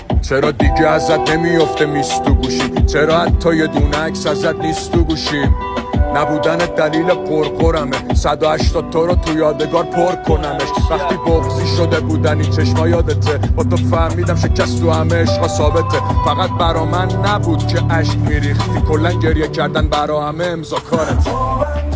چرا دیگه ازت نمیافته میست تو گوشیم؟ چرا حتی یه دونه عکس ازت نیست تو گوشیم؟ نبودن دلیل پرپرمه 180 تا رو تو یادگار پر کنمش. وقتی بغضی شده بودنی چشما یادته، با تو فهمیدم شکست تو همه عشقا ثابته. فقط برا من نبود که عشق میریختی، کلا گریه کردن برا همه امضا کارت.